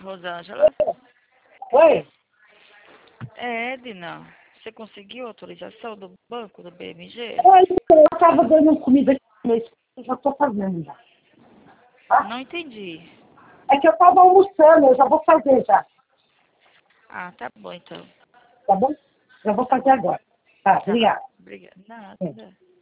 Rosângela? Oi? É, Edna. Você conseguiu autorização do banco, do BMG? Oi, eu estava dando comida aqui no mês, eu já estou fazendo já. Tá? Não entendi. É que eu estava almoçando, eu já vou fazer já, Ah, tá bom então. tá bom? Já vou fazer agora. Tá, Tá. obrigada. Obrigada. É. Nada.